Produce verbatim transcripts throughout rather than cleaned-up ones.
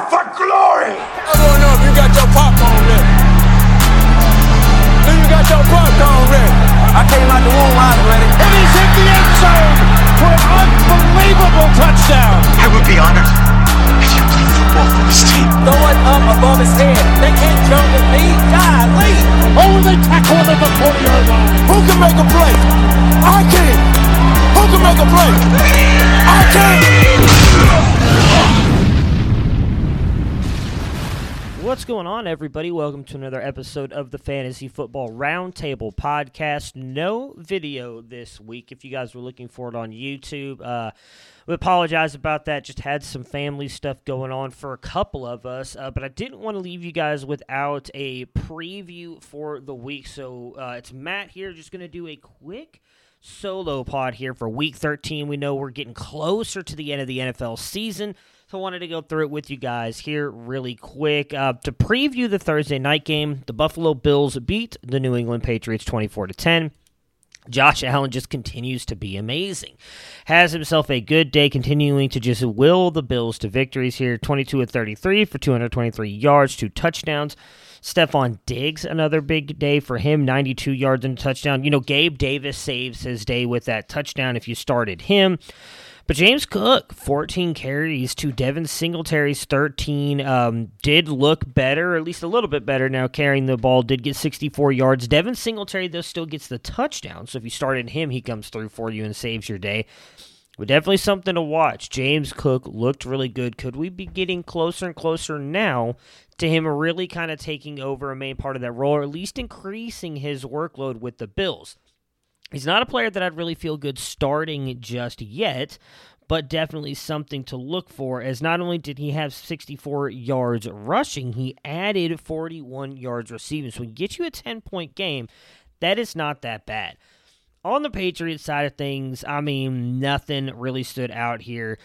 for glory! I don't know if you got your popcorn ready. If you got your popcorn ready. I came out the womb, I was ready. And he's hit the end zone for an unbelievable touchdown. I would be honored if you played football for this team. Throw it up above his head. They can't jump with me. Golly. Oh, they tackle him at the forty-yard line. Who can make a play? I can. Who can make a play? I can. What's going on, everybody? Welcome to another episode of the Fantasy Football Roundtable Podcast. No video this week. If you guys were looking for it on YouTube, uh, we apologize about that. Just had some family stuff going on for a couple of us, uh, but I didn't want to leave you guys without a preview for the week. So uh, it's Matt here, just going to do a quick solo pod here for Week thirteen. We know we're getting closer to the end of the N F L season, so I wanted to go through it with you guys here really quick. Uh, to preview the Thursday night game, the Buffalo Bills beat the New England Patriots twenty-four to ten. Josh Allen just continues to be amazing. Has himself a good day, continuing to just will the Bills to victories here. twenty-two of thirty-three for two hundred twenty-three yards, two touchdowns. Stephon Diggs, another big day for him, ninety-two yards and a touchdown. You know, Gabe Davis saves his day with that touchdown if you started him. But James Cook, fourteen carries to Devin Singletary's thirteen, um, did look better, or at least a little bit better now carrying the ball, did get sixty-four yards. Devin Singletary, though, still gets the touchdown, so if you started him, he comes through for you and saves your day. But definitely something to watch. James Cook looked really good. Could we be getting closer and closer now to him really kind of taking over a main part of that role, or at least increasing his workload with the Bills? He's not a player that I'd really feel good starting just yet, but definitely something to look for, as not only did he have sixty-four yards rushing, he added forty-one yards receiving. So when you get you a ten-point game, that is not that bad. On the Patriots side of things, I mean, nothing really stood out here.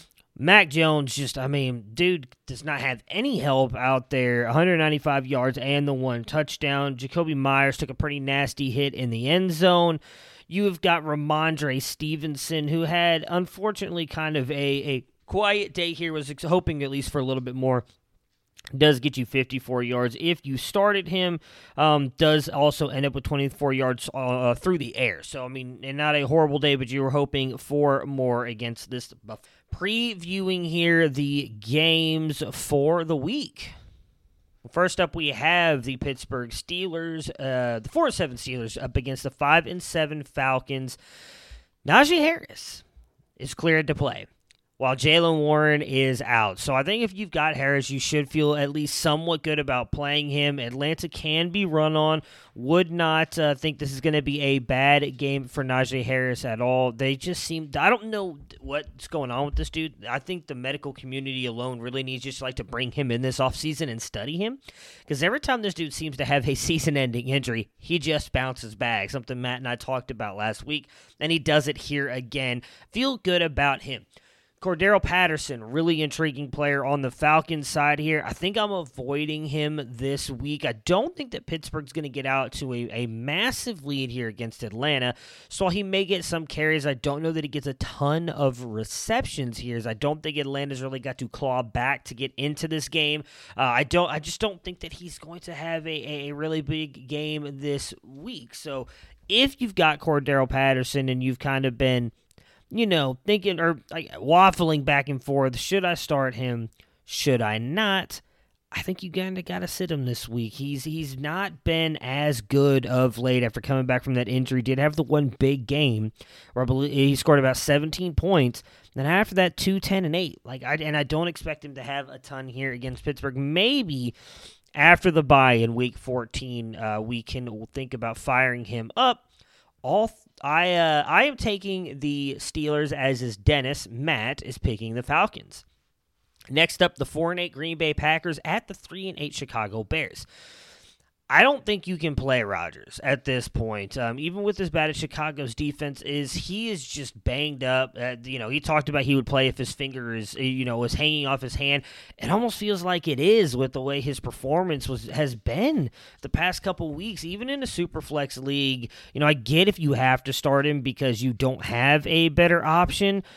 Mac Jones just, I mean, dude does not have any help out there. one hundred ninety-five yards and the one touchdown. Jacoby Myers took a pretty nasty hit in the end zone. You've got Ramondre Stevenson, who had, unfortunately, kind of a, a quiet day here, was hoping at least for a little bit more. Does get you fifty-four yards if you started him. Um, does also end up with twenty-four yards uh, through the air. So, I mean, and not a horrible day, but you were hoping for more against this Buff. Previewing here the games for the week. First up, we have the Pittsburgh Steelers, uh, the four and seven Steelers up against the five and seven Falcons. Najee Harris is cleared to play, while Jaylen Warren is out. So I think if you've got Harris, you should feel at least somewhat good about playing him. Atlanta can be run on. Would not uh, think this is going to be a bad game for Najee Harris at all. They just seem, I don't know what's going on with this dude. I think the medical community alone really needs just like to bring him in this offseason and study him. Because every time this dude seems to have a season-ending injury, he just bounces back. Something Matt and I talked about last week. And he does it here again. Feel good about him. Cordero Patterson, really intriguing player on the Falcons side here. I think I'm avoiding him this week. I don't think that Pittsburgh's going to get out to a, a massive lead here against Atlanta, so he may get some carries. I don't know that he gets a ton of receptions here, as I don't think Atlanta's really got to claw back to get into this game. Uh, I don't. I just don't think that he's going to have a, a really big game this week. So if you've got Cordero Patterson and you've kind of been, you know, thinking or like waffling back and forth, should I start him? Should I not? I think you kind of got to sit him this week. He's he's not been as good of late after coming back from that injury. Did have the one big game where I believe he scored about seventeen points. Then after that, two, ten, and eight. Like I and I don't expect him to have a ton here against Pittsburgh. Maybe after the bye in Week fourteen, uh, we can think about firing him up. All I uh, I am taking the Steelers, as is Dennis. Matt is picking the Falcons. Next up, the four and eight Green Bay Packers at the three and eight Chicago Bears. I don't think you can play Rodgers at this point. Um, even with as bad as Chicago's defense is, he is just banged up. Uh, you know, he talked about he would play if his finger is, you know, was hanging off his hand. It almost feels like it is with the way his performance was has been the past couple weeks, even in a Superflex league. You know, I get if you have to start him because you don't have a better option.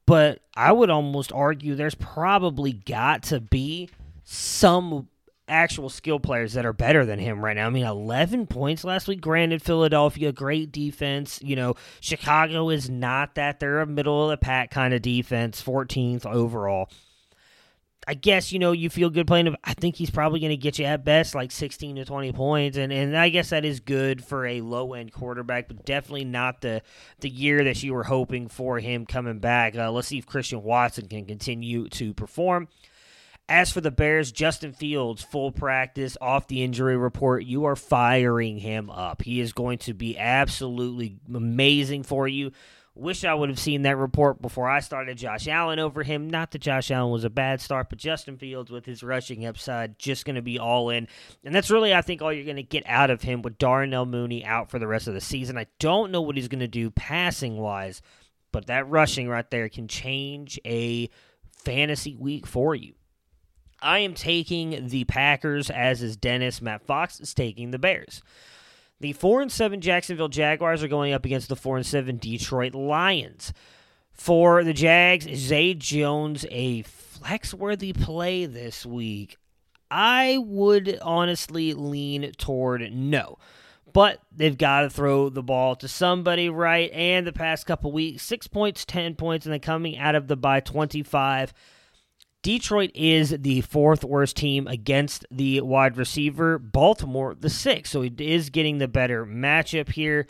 but I would almost argue there's probably got to be some actual skill players that are better than him right now. I mean, eleven points last week. Granted, Philadelphia, great defense. You know, Chicago is not that. They're a middle-of-the-pack kind of defense, fourteenth overall. I guess, you know, you feel good playing him. I think he's probably going to get you at best like sixteen to twenty points, and, and I guess that is good for a low-end quarterback, but definitely not the, the year that you were hoping for him coming back. Uh, let's see if Christian Watson can continue to perform. As for the Bears, Justin Fields, full practice, off the injury report. You are firing him up. He is going to be absolutely amazing for you. Wish I would have seen that report before I started Josh Allen over him. Not that Josh Allen was a bad start, but Justin Fields with his rushing upside, just going to be all in. And that's really, I think, all you're going to get out of him with Darnell Mooney out for the rest of the season. I don't know what he's going to do passing-wise, but that rushing right there can change a fantasy week for you. I am taking the Packers, as is Dennis. Matt Fox is taking the Bears. The four and seven Jacksonville Jaguars are going up against the four and seven Detroit Lions. For the Jags, is Zay Jones a flex-worthy play this week? I would honestly lean toward no. But they've got to throw the ball to somebody, right? And the past couple weeks, six points, ten points, and then coming out of the bye, twenty-five. Detroit is the fourth worst team against the wide receiver. Baltimore, the sixth. So it is getting the better matchup here.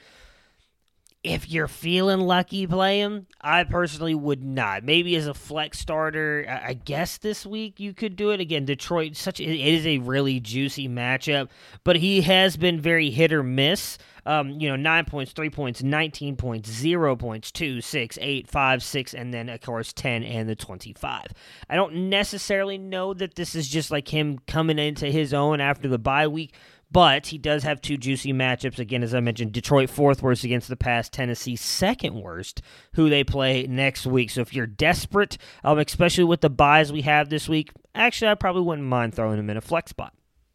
If you're feeling lucky, play him. I personally would not. Maybe as a flex starter, I guess this week you could do it. Again, Detroit, such it is a really juicy matchup, but he has been very hit or miss. Um, you know, nine points, three points, nineteen points, zero points, two, six, eight, five, six, and then, of course, ten and the twenty-five. I don't necessarily know that this is just like him coming into his own after the bye week, but he does have two juicy matchups. Again, as I mentioned, Detroit fourth worst against the pass, Tennessee second worst, who they play next week. So if you're desperate, um, especially with the buys we have this week, actually I probably wouldn't mind throwing him in a flex spot.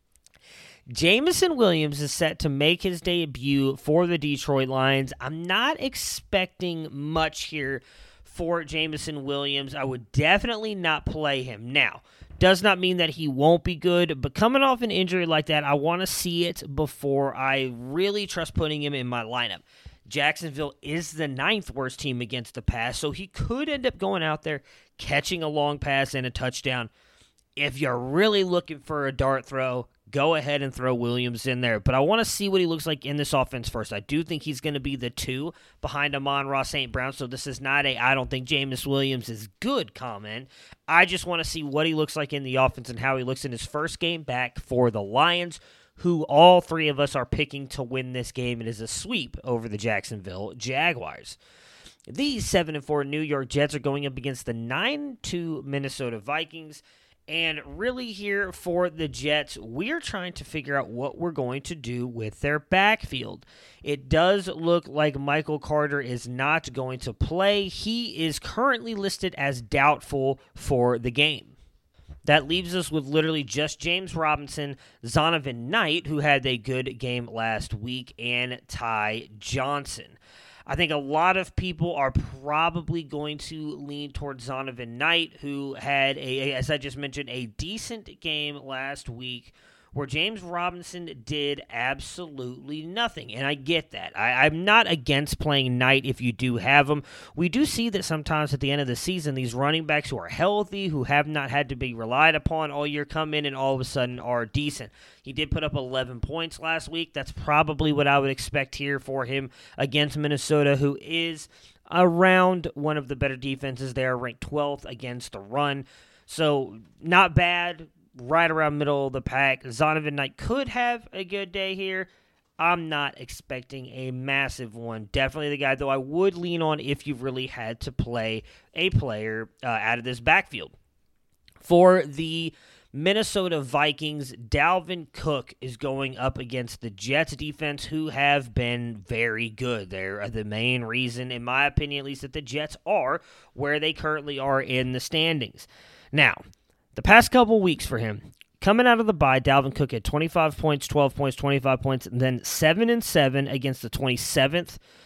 Jameson Williams is set to make his debut for the Detroit Lions. I'm not expecting much here for Jameson Williams. I would definitely not play him. Now, does not mean that he won't be good, but coming off an injury like that, I want to see it before I really trust putting him in my lineup. Jacksonville is the ninth worst team against the pass, so he could end up going out there, catching a long pass and a touchdown. If you're really looking for a dart throw, go ahead and throw Williams in there. But I want to see what he looks like in this offense first. I do think he's going to be the two behind Amon-Ra Saint Brown, so this is not a I don't think Jameson Williams is good comment. I just want to see what he looks like in the offense and how he looks in his first game back for the Lions, who all three of us are picking to win this game. It is a sweep over the Jacksonville Jaguars. The seven and four New York Jets are going up against the nine and two Minnesota Vikings. And really here for the Jets, we're trying to figure out what we're going to do with their backfield. It does look like Michael Carter is not going to play. He is currently listed as doubtful for the game. That leaves us with literally just James Robinson, Zonovan Knight, who had a good game last week, and Ty Johnson. I think a lot of people are probably going to lean towards Zonovan Knight, who had, a, as I just mentioned, a decent game last week where James Robinson did absolutely nothing. And I get that. I, I'm not against playing Knight if you do have him. We do see that sometimes at the end of the season, these running backs who are healthy, who have not had to be relied upon all year, come in and all of a sudden are decent. He did put up eleven points last week. That's probably what I would expect here for him against Minnesota, who is around one of the better defenses. They are ranked twelfth against the run. So not bad. Right around middle of the pack. Zonovan Knight could have a good day here. I'm not expecting a massive one. Definitely the guy, though, I would lean on if you really had to play a player uh, out of this backfield. For the Minnesota Vikings, Dalvin Cook is going up against the Jets defense, who have been very good. They're the main reason, in my opinion at least, that the Jets are where they currently are in the standings. Now, the past couple weeks for him, coming out of the bye, Dalvin Cook had twenty-five points, twelve points, twenty-five points, and then seven and seven against the twenty-seventh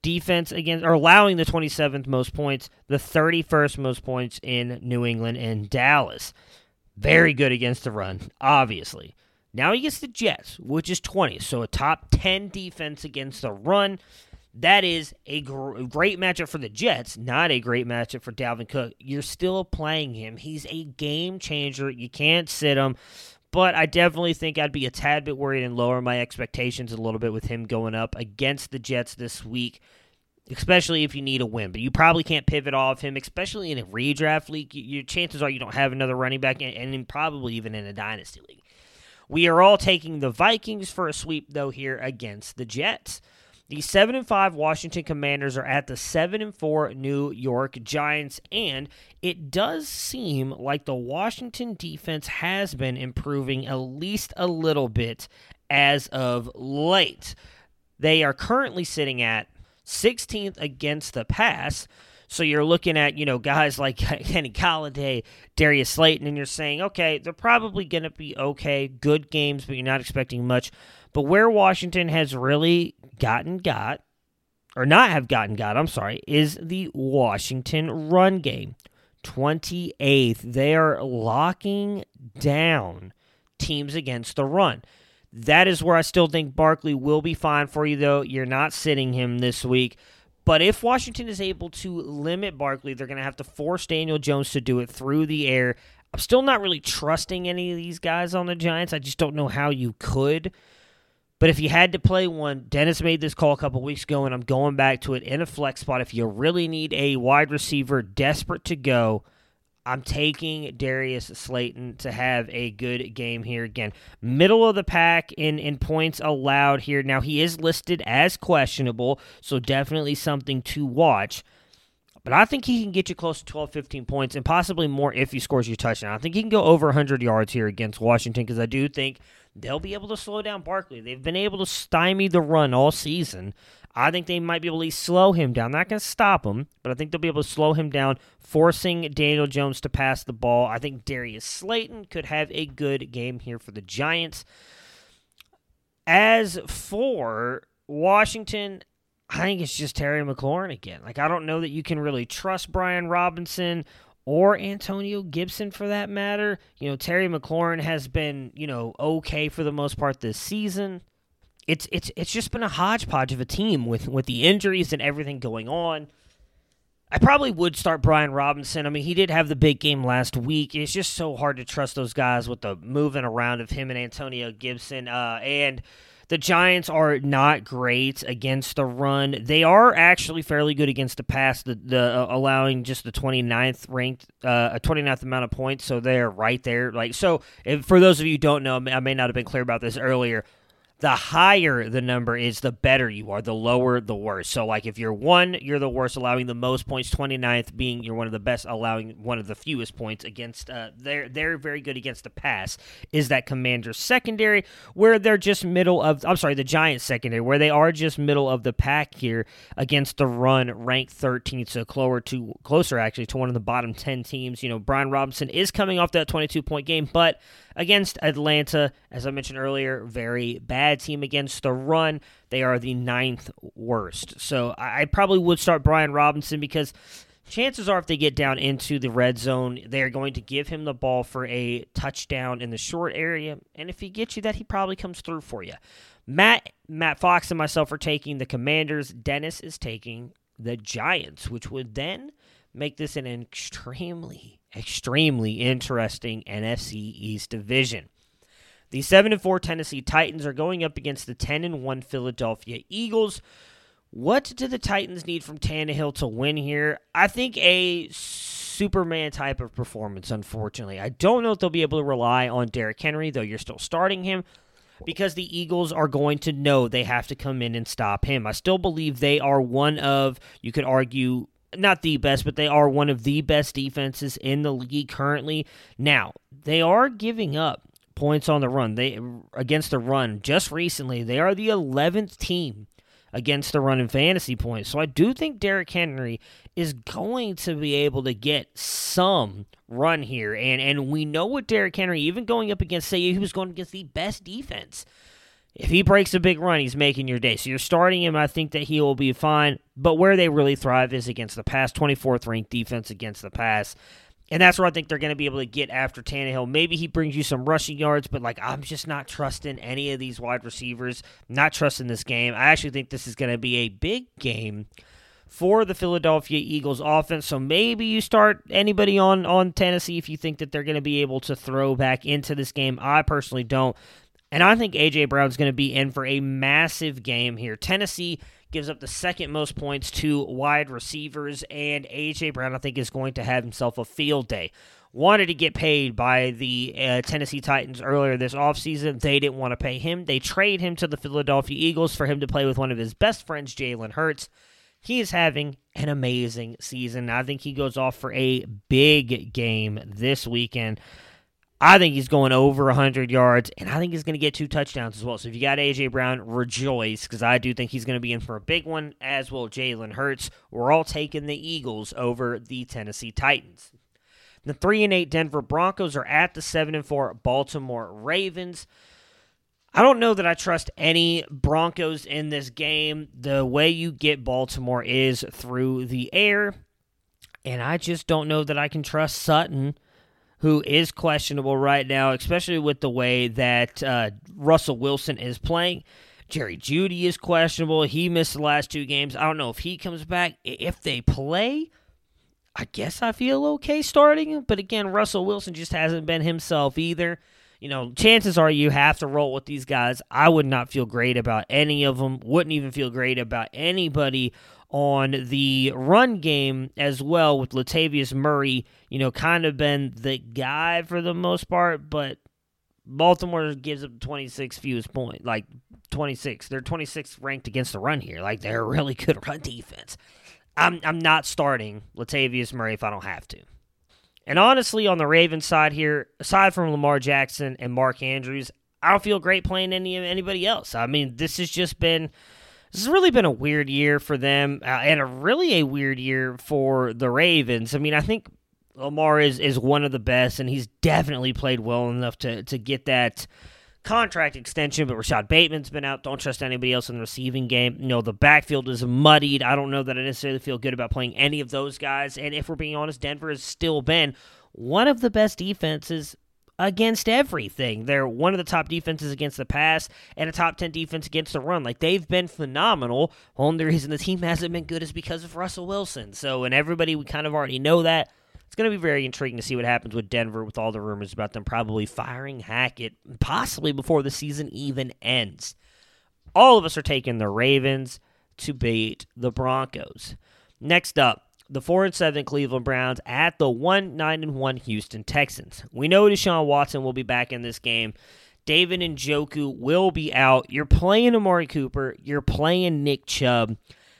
defense against, or allowing the twenty-seventh most points, the thirty-first most points in New England and Dallas. Very good against the run, obviously. Now he gets the Jets, which is twentieth, so a top ten defense against the run. That is a gr- great matchup for the Jets, not a great matchup for Dalvin Cook. You're still playing him. He's a game changer. You can't sit him. But I definitely think I'd be a tad bit worried and lower my expectations a little bit with him going up against the Jets this week, especially if you need a win. But you probably can't pivot off him, especially in a redraft league. Your chances are you don't have another running back, and, and probably even in a dynasty league. We are all taking the Vikings for a sweep, though, here against the Jets. The seven and five Washington Commanders are at the seven and four New York Giants, and it does seem like the Washington defense has been improving at least a little bit as of late. They are currently sitting at sixteenth against the pass, so you're looking at, you know, guys like Kenny Golladay, Darius Slayton, and you're saying, okay, they're probably going to be okay, good games, but you're not expecting much. But where Washington has really gotten got, or not have gotten got, I'm sorry, is the Washington run game. twenty-eighth. They are locking down teams against the run. That is where I still think Barkley will be fine for you, though. You're not sitting him this week. But if Washington is able to limit Barkley, they're going to have to force Daniel Jones to do it through the air. I'm still not really trusting any of these guys on the Giants. I just don't know how you could. But if you had to play one, Dennis made this call a couple weeks ago, and I'm going back to it in a flex spot. If you really need a wide receiver desperate to go, I'm taking Darius Slayton to have a good game here. Again, middle of the pack in, in points allowed here. Now, he is listed as questionable, so definitely something to watch. But I think he can get you close to twelve, fifteen points, and possibly more if he scores your touchdown. I think he can go over one hundred yards here against Washington, because I do think they'll be able to slow down Barkley. They've been able to stymie the run all season. I think they might be able to slow him down. Not going to stop him, but I think they'll be able to slow him down, forcing Daniel Jones to pass the ball. I think Darius Slayton could have a good game here for the Giants. As for Washington, I think it's just Terry McLaurin again. Like, I don't know that you can really trust Brian Robinson or Antonio Gibson for that matter. You know, Terry McLaurin has been, you know, okay for the most part this season. It's it's it's just been a hodgepodge of a team with, with the injuries and everything going on. I probably would start Brian Robinson. I mean, he did have the big game last week. It's just so hard to trust those guys with the moving around of him and Antonio Gibson. Uh, and the Giants are not great against the run. They are actually fairly good against the pass, the, the uh, allowing just the twenty-ninth ranked, uh, a twenty-ninth amount of points. So they're right there. Like so, if, for those of you who don't know, I may not have been clear about this earlier. The higher the number is, the better you are. The lower, the worse. So, like, if you're one, you're the worst, allowing the most points. twenty-ninth being you're one of the best, allowing one of the fewest points against. Uh, they're they're very good against the pass. Is that Commanders secondary, where they're just middle of. I'm sorry, the Giants secondary, where they are just middle of the pack here against the run, ranked thirteenth, so closer to closer actually to one of the bottom ten teams. You know, Brian Robinson is coming off that twenty-two point game, but against Atlanta, as I mentioned earlier, very bad team against the run. They are the ninth worst. So I probably would start Brian Robinson, because chances are if they get down into the red zone, they're going to give him the ball for a touchdown in the short area. And if he gets you that, he probably comes through for you. Matt, Matt Fox and myself are taking the Commanders. Dennis is taking the Giants, which would then make this an extremely, extremely interesting N F C East division. The seven and four Tennessee Titans are going up against the ten and one Philadelphia Eagles. What do the Titans need from Tannehill to win here? I think a Superman type of performance, unfortunately. I don't know if they'll be able to rely on Derrick Henry, though you're still starting him, because the Eagles are going to know they have to come in and stop him. I still believe they are one of, you could argue, not the best, but they are one of the best defenses in the league currently. Now, they are giving up points on the run. They against the run just recently. They are the eleventh team against the run in fantasy points. So I do think Derrick Henry is going to be able to get some run here. And and we know what Derrick Henry, even going up against, say he was going against the best defense, If he breaks a big run, he's making your day. So you're starting him. I think that he will be fine. But where they really thrive is against the pass. twenty-fourth ranked defense against the pass. And that's where I think they're going to be able to get after Tannehill. Maybe he brings you some rushing yards, but like I'm just not trusting any of these wide receivers. Not trusting this game. I actually think this is going to be a big game for the Philadelphia Eagles offense. So maybe you start anybody on, on Tennessee if you think that they're going to be able to throw back into this game. I personally don't. And I think A J. Brown's going to be in for a massive game here. Tennessee gives up the second most points to wide receivers, and A J. Brown, I think, is going to have himself a field day. Wanted to get paid by the uh, Tennessee Titans earlier this offseason. They didn't want to pay him. They trade him to the Philadelphia Eagles for him to play with one of his best friends, Jalen Hurts. He is having an amazing season. I think he goes off for a big game this weekend. I think he's going over one hundred yards, and I think he's going to get two touchdowns as well. So if you got A J. Brown, rejoice, because I do think he's going to be in for a big one, as will Jalen Hurts. We're all taking the Eagles over the Tennessee Titans. The three and eight Denver Broncos are at the seven and four Baltimore Ravens. I don't know that I trust any Broncos in this game. The way you get Baltimore is through the air, and I just don't know that I can trust Sutton, who is questionable right now, especially with the way that uh, Russell Wilson is playing. Jerry Jeudy is questionable. He missed the last two games. I don't know if he comes back. If they play, I guess I feel okay starting him. But again, Russell Wilson just hasn't been himself either. You know, chances are you have to roll with these guys. I would not feel great about any of them. Wouldn't even feel great about anybody on the run game as well, with Latavius Murray, you know, kind of been the guy for the most part, but Baltimore gives up twenty-six fewest points, like twenty-six. They're twenty-sixth ranked against the run here. Like, they're a really good run defense. I'm I'm not starting Latavius Murray if I don't have to. And honestly, on the Ravens side here, aside from Lamar Jackson and Mark Andrews, I don't feel great playing any anybody else. I mean, this has just been This has really been a weird year for them, uh, and a really a weird year for the Ravens. I mean, I think Lamar is, is one of the best, and he's definitely played well enough to, to get that contract extension, but Rashad Bateman's been out. Don't trust anybody else in the receiving game. You know, the backfield is muddied. I don't know that I necessarily feel good about playing any of those guys, and if we're being honest, Denver has still been one of the best defenses against everything. They're one of the top defenses against the pass and a top ten defense against the run. Like, they've been phenomenal. Only reason the team hasn't been good is because of Russell Wilson. So, and everybody, we kind of already know that. It's going to be very intriguing to see what happens with Denver with all the rumors about them probably firing Hackett, possibly before the season even ends. All of us are taking the Ravens to beat the Broncos. Next up, the four and seven Cleveland Browns at the one nine and one Houston Texans. We know Deshaun Watson will be back in this game. David Njoku will be out. You're playing Amari Cooper. You're playing Nick Chubb.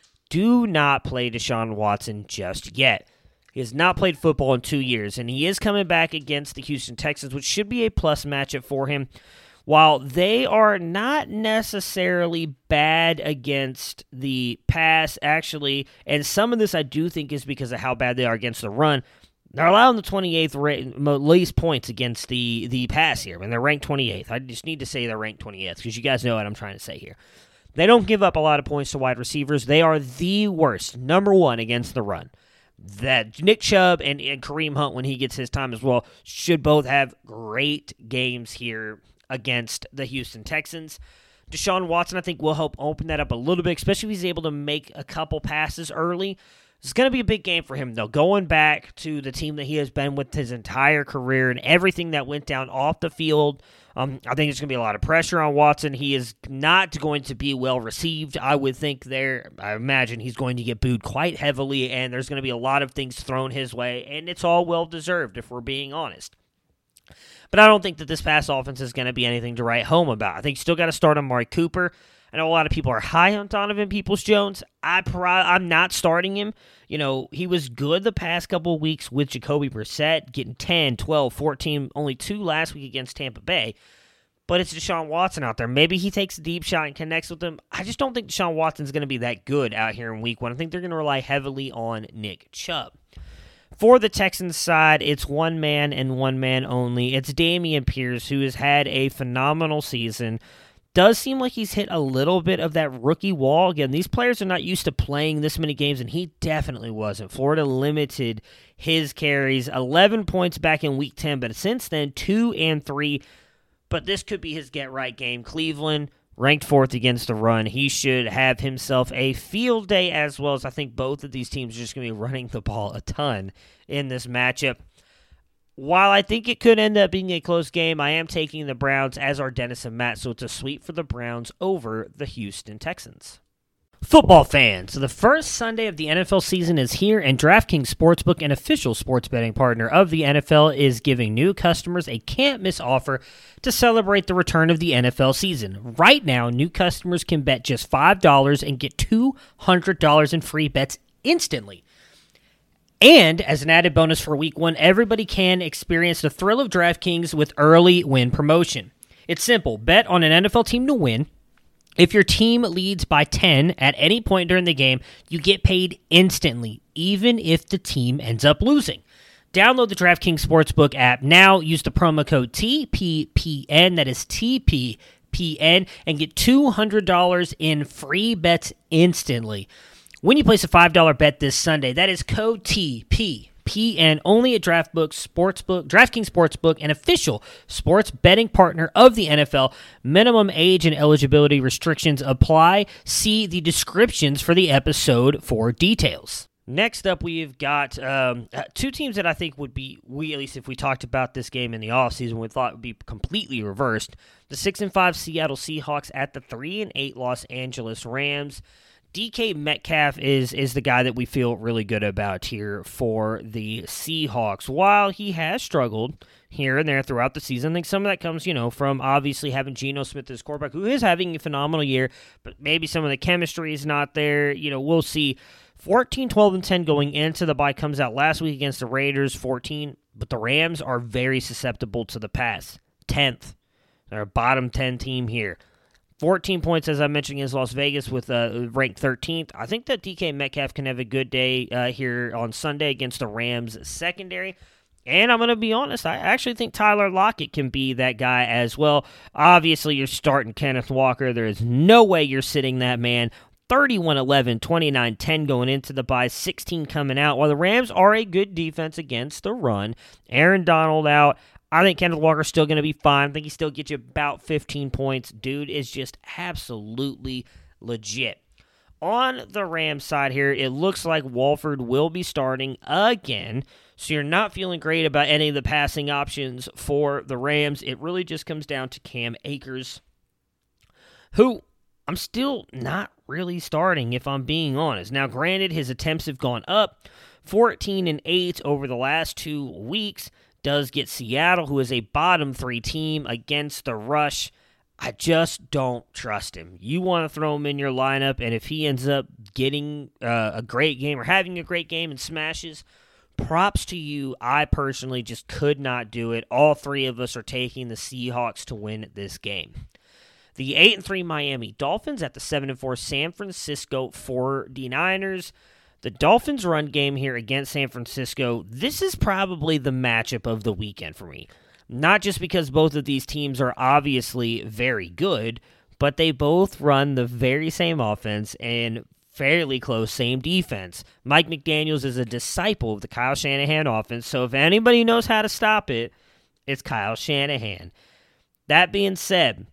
Do not play Deshaun Watson just yet. He has not played football in two years, and he is coming back against the Houston Texans, which should be a plus matchup for him. While they are not necessarily bad against the pass, actually, and some of this I do think is because of how bad they are against the run, they're allowing the twenty-eighth ra- least points against the, the pass here. I mean, they're ranked twenty-eighth. I just need to say they're ranked twenty-eighth because you guys know what I'm trying to say here. They don't give up a lot of points to wide receivers. They are the worst, number one against the run. That Nick Chubb and, and Kareem Hunt, when he gets his time as well, should both have great games here against the Houston Texans. Deshaun Watson, I think, will help open that up a little bit, especially if he's able to make a couple passes early. It's going to be a big game for him, though. Going back to the team that he has been with his entire career and everything that went down off the field, um, I think there's going to be a lot of pressure on Watson. He is not going to be well received, I would think there. I imagine he's going to get booed quite heavily, and there's going to be a lot of things thrown his way, and it's all well-deserved, if we're being honest. But I don't think that this pass offense is going to be anything to write home about. I think you still got to start on Amari Cooper. I know a lot of people are high on Donovan Peoples-Jones. I pro- I'm not starting him. You know, he was good the past couple of weeks with Jacoby Brissett, getting ten, twelve, fourteen, only two last week against Tampa Bay. But it's Deshaun Watson out there. Maybe he takes a deep shot and connects with him. I just don't think Deshaun Watson's going to be that good out here in week one. I think they're going to rely heavily on Nick Chubb. For the Texans side, it's one man and one man only. It's Dameon Pierce, who has had a phenomenal season. does seem like he's hit a little bit of that rookie wall. Again, these players are not used to playing this many games, and he definitely wasn't. Florida limited his carries, eleven points back in week ten, but since then, two and three. But this could be his get-right game. Cleveland, ranked fourth against the run. He should have himself a field day, as well as I think both of these teams are just going to be running the ball a ton in this matchup. While I think it could end up being a close game, I am taking the Browns, as are Dennis and Matt, so it's a sweep for the Browns over the Houston Texans. Football fans, the first Sunday of the N F L season is here, and DraftKings Sportsbook, an official sports betting partner of the N F L, is giving new customers a can't-miss offer to celebrate the return of the N F L season. Right now, new customers can bet just five dollars and get two hundred dollars in free bets instantly. And as an added bonus for week one, everybody can experience the thrill of DraftKings with early win promotion. It's simple. Bet on an N F L team to win. If your team leads by ten at any point during the game, you get paid instantly, even if the team ends up losing. Download the DraftKings Sportsbook app now. Use the promo code T P P N, that is T P P N, and get two hundred dollars in free bets instantly. When you place a five dollar bet this Sunday, that is code T P P N only at DraftBook Sportsbook, DraftKings Sportsbook, an official sports betting partner of the N F L. Minimum age and eligibility restrictions apply. See the descriptions for the episode for details. Next up, we've got um, two teams that I think would be, we at least if we talked about this game in the offseason, we thought would be completely reversed. The six and five Seattle Seahawks at the three and eight Los Angeles Rams. D K Metcalf is is the guy that we feel really good about here for the Seahawks. While he has struggled here and there throughout the season, I think some of that comes, you know, from obviously having Geno Smith as quarterback, who is having a phenomenal year, but maybe some of the chemistry is not there. You know, we'll see. fourteen, twelve, and ten going into the bye, comes out last week against the Raiders, fourteen, but the Rams are very susceptible to the pass. tenth. They're a bottom ten team here. fourteen points, as I mentioned, against Las Vegas with uh, ranked thirteenth. I think that D K Metcalf can have a good day uh, here on Sunday against the Rams secondary. And I'm going to be honest, I actually think Tyler Lockett can be that guy as well. Obviously, you're starting Kenneth Walker. There is no way you're sitting that man. thirty-one eleven, twenty-nine ten going into the bye, sixteen coming out. While the Rams are a good defense against the run, Aaron Donald out. I think Kenneth Walker's still going to be fine. I think he still gets you about fifteen points. Dude is just absolutely legit. On the Rams side here, it looks like Wolford will be starting again. So you're not feeling great about any of the passing options for the Rams. It really just comes down to Cam Akers, who I'm still not really starting, if I'm being honest. Now, granted, his attempts have gone up, fourteen and eight over the last two weeks. Does get Seattle, who is a bottom three team, against the rush. I just don't trust him. You want to throw him in your lineup, and if he ends up getting uh, a great game or having a great game and smashes, props to you. I personally just could not do it. All three of us are taking the Seahawks to win this game. The eight and three Miami Dolphins at the seven and four San Francisco forty-niners. The Dolphins' run game here against San Francisco, this is probably the matchup of the weekend for me. Not just because both of these teams are obviously very good, but they both run the very same offense and fairly close same defense. Mike McDaniels is a disciple of the Kyle Shanahan offense, so if anybody knows how to stop it, it's Kyle Shanahan. That being said,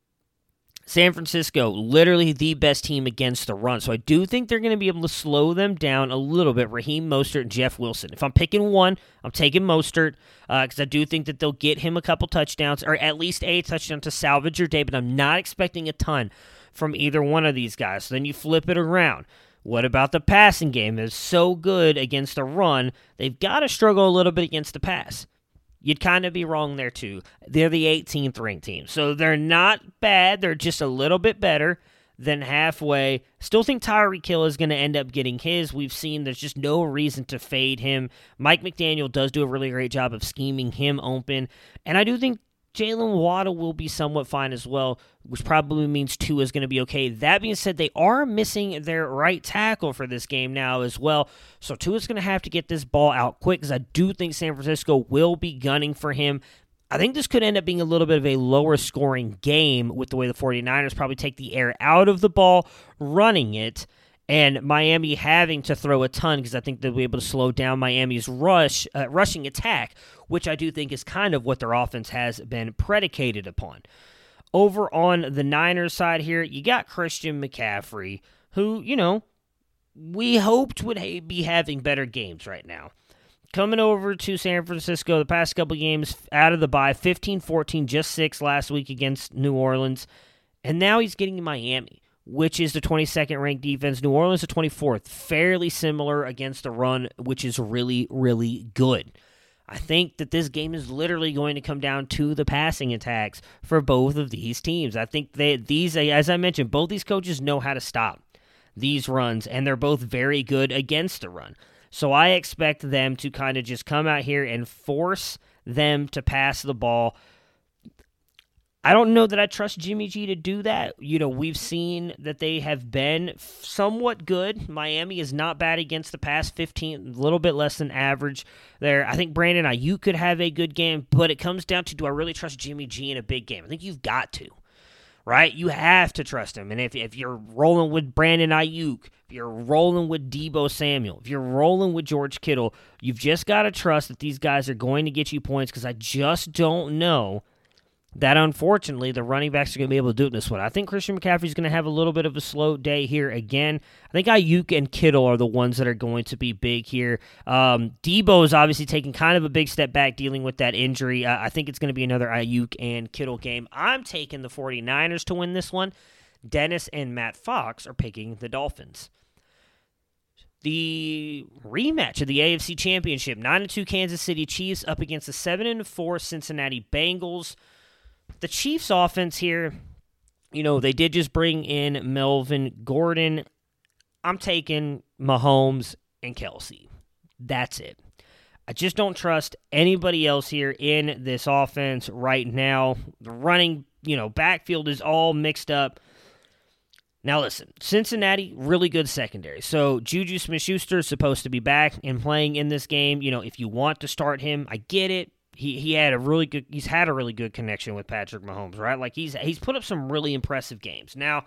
San Francisco, literally the best team against the run. So I do think they're going to be able to slow them down a little bit. Raheem Mostert and Jeff Wilson. If I'm picking one, I'm taking Mostert because uh, I do think that they'll get him a couple touchdowns or at least a touchdown to salvage your day, but I'm not expecting a ton from either one of these guys. So then you flip it around. What about the passing game? It's so good against the run. They've got to struggle a little bit against the pass. You'd kind of be wrong there, too. They're the eighteenth ranked team. So they're not bad. They're just a little bit better than halfway. Still think Tyreek Hill is going to end up getting his. We've seen there's just no reason to fade him. Mike McDaniel does do a really great job of scheming him open. And I do think Jalen Waddle will be somewhat fine as well, which probably means Tua is going to be okay. That being said, they are missing their right tackle for this game now as well. So Tua's going to have to get this ball out quick because I do think San Francisco will be gunning for him. I think this could end up being a little bit of a lower scoring game with the way the 49ers probably take the air out of the ball, running it, and Miami having to throw a ton because I think they'll be able to slow down Miami's rush, uh, rushing attack, which I do think is kind of what their offense has been predicated upon. Over on the Niners side here, you got Christian McCaffrey, who, you know, we hoped would ha- be having better games right now. Coming over to San Francisco, the past couple games out of the bye, fifteen fourteen, just six last week against New Orleans, and now he's getting Miami, which is the twenty-second ranked defense. New Orleans the twenty-fourth, fairly similar against the run, which is really, really good. I think that this game is literally going to come down to the passing attacks for both of these teams. I think they, these, as I mentioned, both these coaches know how to stop these runs, and they're both very good against the run. So I expect them to kind of just come out here and force them to pass the ball. I don't know that I trust Jimmy G to do that. You know, we've seen that they have been somewhat good. Miami is not bad against the pass, fifteen, a little bit less than average there. I think Brandon Ayuk could have a good game, but it comes down to, do I really trust Jimmy G in a big game? I think you've got to, right? You have to trust him. And if, if you're rolling with Brandon Ayuk, if you're rolling with Deebo Samuel, if you're rolling with George Kittle, you've just got to trust that these guys are going to get you points, because I just don't know that, unfortunately, the running backs are going to be able to do it in this one. I think Christian McCaffrey is going to have a little bit of a slow day here again. I think Ayuk and Kittle are the ones that are going to be big here. Um, Deebo is obviously taking kind of a big step back dealing with that injury. Uh, I think it's going to be another Ayuk and Kittle game. I'm taking the 49ers to win this one. Dennis and Matt Fox are picking the Dolphins. The rematch of the A F C Championship, nine and two Kansas City Chiefs up against the seven and four Cincinnati Bengals. The Chiefs' offense here, you know, they did just bring in Melvin Gordon. I'm taking Mahomes and Kelsey. That's it. I just don't trust anybody else here in this offense right now. The running, you know, backfield is all mixed up. Now listen, Cincinnati, really good secondary. So Juju Smith-Schuster is supposed to be back and playing in this game. You know, if you want to start him, I get it. He he had a really good he's had a really good connection with Patrick Mahomes, right? Like he's he's put up some really impressive games. Now,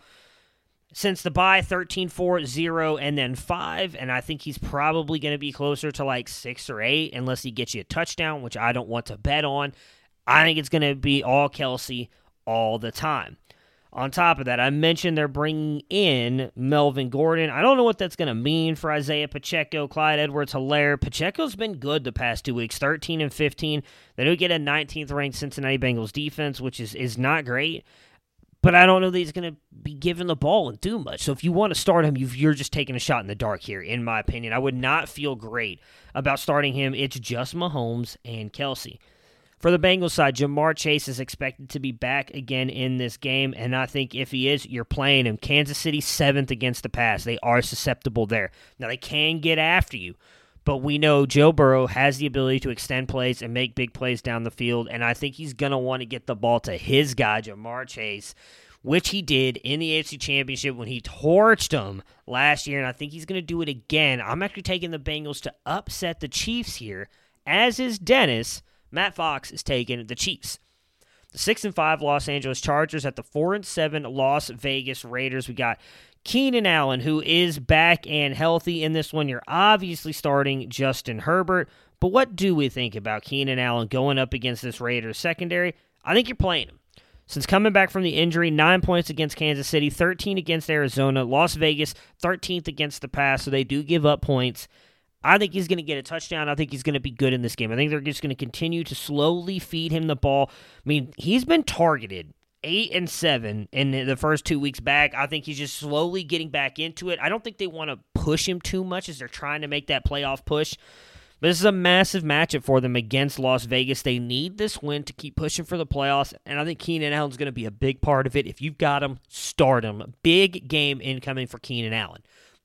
since the bye, thirteen, four, zero, and then five, and I think he's probably going to be closer to like six or eight unless he gets you a touchdown, which I don't want to bet on. I think it's going to be all Kelsey all the time. On top of that, I mentioned they're bringing in Melvin Gordon. I don't know what that's going to mean for Isaiah Pacheco, Clyde Edwards-Helaire. Pacheco's been good the past two weeks, thirteen and fifteen. They do get a nineteenth ranked Cincinnati Bengals defense, which is, is not great. But I don't know that he's going to be given the ball and do much. So if you want to start him, you've, you're just taking a shot in the dark here, in my opinion. I would not feel great about starting him. It's just Mahomes and Kelsey. For the Bengals side, Jamar Chase is expected to be back again in this game, and I think if he is, you're playing him. Kansas City, seventh against the pass. They are susceptible there. Now, they can get after you, but we know Joe Burrow has the ability to extend plays and make big plays down the field, and I think he's going to want to get the ball to his guy, Jamar Chase, which he did in the A F C Championship when he torched them last year, and I think he's going to do it again. I'm actually taking the Bengals to upset the Chiefs here, as is Dennis. Matt Fox is taking the Chiefs. The six and five Los Angeles Chargers at the four and seven Las Vegas Raiders. We got Keenan Allen, who is back and healthy in this one. You're obviously starting Justin Herbert, but what do we think about Keenan Allen going up against this Raiders secondary? I think you're playing him. Since coming back from the injury, nine points against Kansas City, thirteen against Arizona, Las Vegas, thirteenth against the pass, so they do give up points. I think he's going to get a touchdown. I think he's going to be good in this game. I think they're just going to continue to slowly feed him the ball. I mean, he's been targeted eight and seven in the first two weeks back. I think he's just slowly getting back into it. I don't think they want to push him too much as they're trying to make that playoff push. But this is a massive matchup for them against Las Vegas. They need this win to keep pushing for the playoffs, and I think Keenan Allen's going to be a big part of it. If you've got him, start him. Big game incoming for Keenan Allen.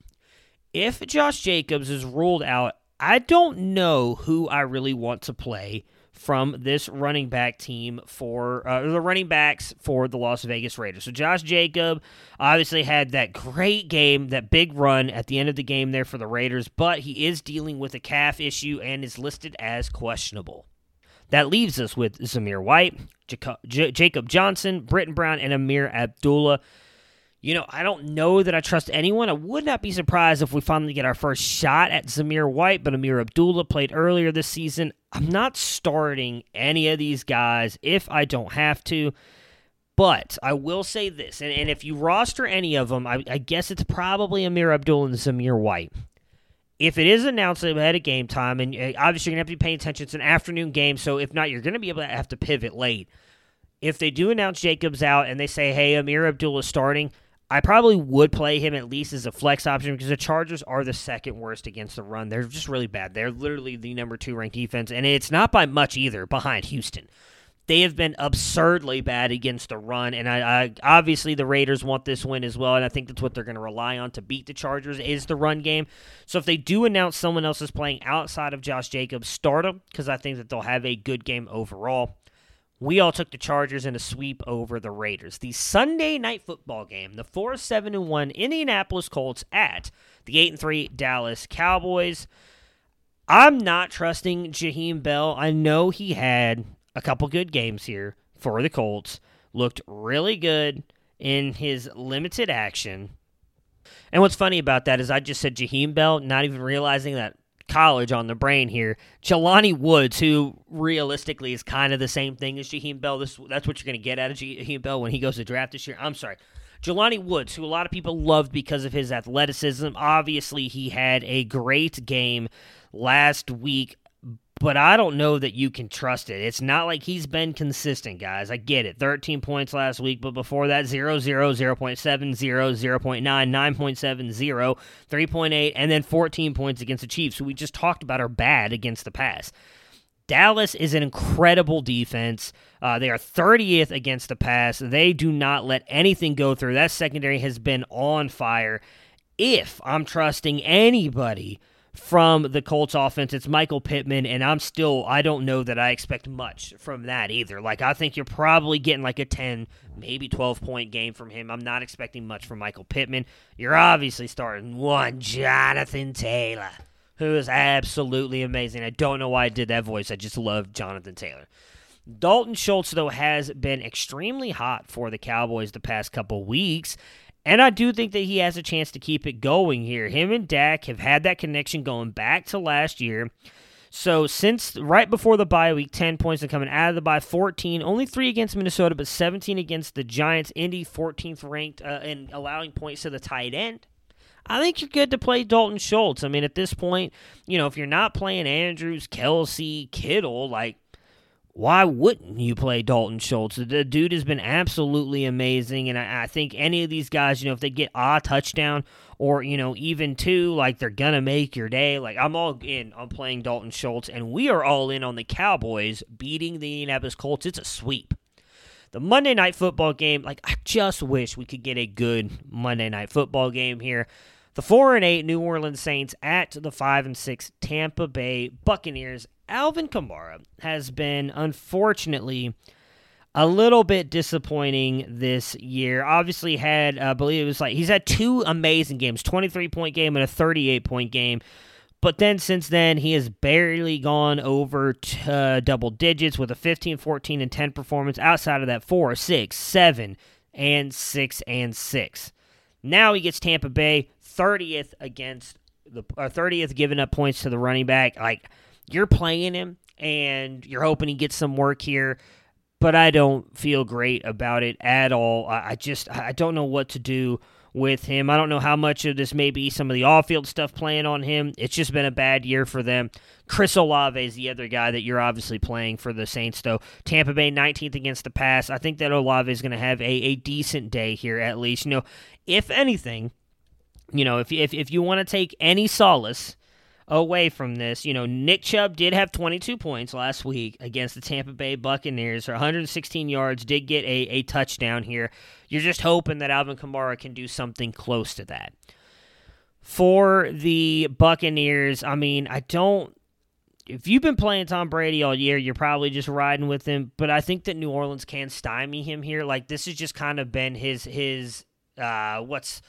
If Josh Jacobs is ruled out, I don't know who I really want to play from this running back team for uh, the running backs for the Las Vegas Raiders. So Josh Jacobs obviously had that great game, that big run at the end of the game there for the Raiders, but he is dealing with a calf issue and is listed as questionable. That leaves us with Zamir White, Jaco- J- Jacob Johnson, Britton Brown, and Amir Abdullah. You know, I don't know that I trust anyone. I would not be surprised if we finally get our first shot at Zamir White, but Amir Abdullah played earlier this season. I'm not starting any of these guys if I don't have to, but I will say this, and, and if you roster any of them, I, I guess it's probably Amir Abdullah and Zamir White. If it is announced ahead of game time, and obviously you're going to have to be paying attention, it's an afternoon game, so if not, you're going to be able to have to pivot late. If they do announce Jacobs out and they say, hey, Amir Abdullah starting, I probably would play him at least as a flex option because the Chargers are the second worst against the run. They're just really bad. They're literally the number two ranked defense, and it's not by much either behind Houston. They have been absurdly bad against the run, and I, I obviously the Raiders want this win as well, and I think that's what they're going to rely on to beat the Chargers is the run game. So if they do announce someone else is playing outside of Josh Jacobs, start them because I think that they'll have a good game overall. We all took the Chargers in a sweep over the Raiders. The Sunday night football game, the four seven and one Indianapolis Colts at the eight and three Dallas Cowboys. I'm not trusting Jaheim Bell. I know he had a couple good games here for the Colts. Looked really good in his limited action. And what's funny about that is I just said Jaheim Bell, not even realizing that college on the brain here. Jelani Woods, who realistically is kind of the same thing as Jaheim Bell. This, that's what you're going to get out of Jaheim Bell when he goes to draft this year. I'm sorry. Jelani Woods, who a lot of people loved because of his athleticism. Obviously, he had a great game last week, but I don't know that you can trust it. It's not like he's been consistent, guys. I get it. thirteen points last week, but before that, zero, zero, zero point seven, zero, zero point nine, nine point seven, zero, three point eight, and then fourteen points against the Chiefs, who we just talked about are bad against the pass. Dallas is an incredible defense. Uh, they are thirtieth against the pass. They do not let anything go through. That secondary has been on fire. If I'm trusting anybody from the Colts offense, it's Michael Pittman, and I'm still, I don't know that I expect much from that either. Like, I think you're probably getting like a ten, maybe twelve-point game from him. I'm not expecting much from Michael Pittman. You're obviously starting one Jonathan Taylor, who is absolutely amazing. I don't know why I did that voice. I just love Jonathan Taylor. Dalton Schultz, though, has been extremely hot for the Cowboys the past couple weeks, and I do think that he has a chance to keep it going here. Him and Dak have had that connection going back to last year. So since right before the bye week, ten points, and coming out of the bye, fourteen. Only three against Minnesota, but seventeen against the Giants. Indy, fourteenth ranked uh, in allowing points to the tight end. I think you're good to play Dalton Schultz. I mean, at this point, you know, if you're not playing Andrews, Kelsey, Kittle, like, why wouldn't you play Dalton Schultz? The dude has been absolutely amazing, and I, I think any of these guys, you know, if they get a touchdown or, you know, even two, like, they're going to make your day. Like, I'm all in on playing Dalton Schultz, and we are all in on the Cowboys beating the Indianapolis Colts. It's a sweep. The Monday Night Football game, like, I just wish we could get a good Monday Night Football game here. The four and eight New Orleans Saints at the five and six Tampa Bay Buccaneers. Alvin Kamara has been, unfortunately, a little bit disappointing this year. Obviously had, I believe it was like, he's had two amazing games, twenty-three point game and a thirty-eight point game. But then since then, he has barely gone over to, uh, double digits with a fifteen, fourteen, and ten performance. Outside of that, four, six, seven, and six and six. Now he gets Tampa Bay, thirtieth against the, or thirtieth giving up points to the running back. Like, you're playing him, and you're hoping he gets some work here, but I don't feel great about it at all. I, I just, I don't know what to do with him. I don't know how much of this may be some of the off-field stuff playing on him. It's just been a bad year for them. Chris Olave is the other guy that you're obviously playing for the Saints, though. Tampa Bay, nineteenth against the pass. I think that Olave is going to have a, a decent day here at least. You know, if anything, you know, if, if, if you want to take any solace away from this, you know, Nick Chubb did have twenty-two points last week against the Tampa Bay Buccaneers, or one hundred sixteen yards, did get a, a touchdown here. You're just hoping that Alvin Kamara can do something close to that. For the Buccaneers, I mean, I don't, if you've been playing Tom Brady all year, you're probably just riding with him, but I think that New Orleans can stymie him here. Like, this has just kind of been his, his uh, what's,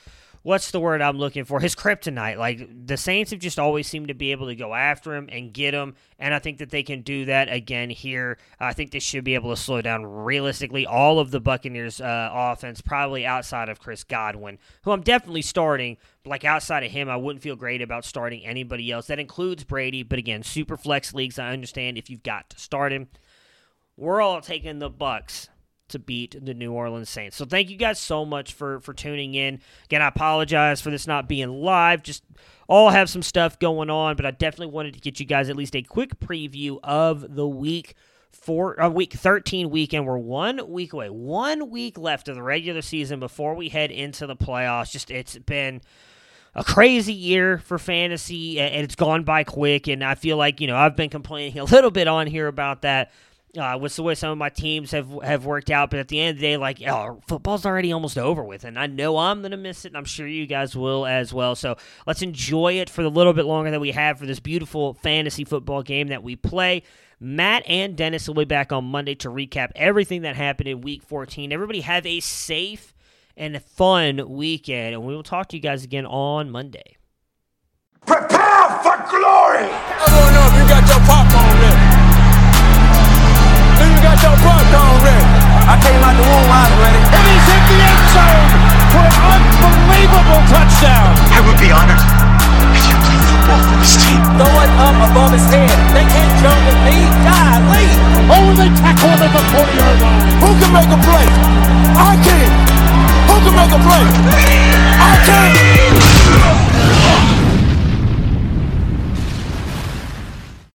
what's the word I'm looking for? His kryptonite. Like, the Saints have just always seemed to be able to go after him and get him, and I think that they can do that again here. I think they should be able to slow down realistically all of the Buccaneers' uh, offense, probably outside of Chris Godwin, who I'm definitely starting. Like, outside of him, I wouldn't feel great about starting anybody else. That includes Brady, but again, super flex leagues, I understand if you've got to start him. We're all taking the Bucs to beat the New Orleans Saints. So thank you guys so much for, for tuning in. Again, I apologize for this not being live. Just all have some stuff going on, but I definitely wanted to get you guys at least a quick preview of the week four, uh, week thirteen weekend. We're one week away, one week left of the regular season before we head into the playoffs. Just it's been a crazy year for fantasy, and it's gone by quick, and I feel like, you know, I've been complaining a little bit on here about that. Uh, with the way some of my teams have have worked out, but at the end of the day, like, oh, football's already almost over with, and I know I'm going to miss it, and I'm sure you guys will as well. So let's enjoy it for the little bit longer that we have for this beautiful fantasy football game that we play. Matt and Dennis will be back on Monday to recap everything that happened in Week fourteen. Everybody have a safe and fun weekend, and we will talk to you guys again on Monday. Prepare for glory! I don't know if you got your popcorn ready. Do you got your popcorn ready? I came out the womb, I was ready. And he's hit the end zone for an unbelievable touchdown. I would be honored if you played football for this team. Throw it up above his head. They can't jump with me. Golly. Oh, they tackle him at the forty-yard line. Who can make a play? I can. Who can make a play? I can.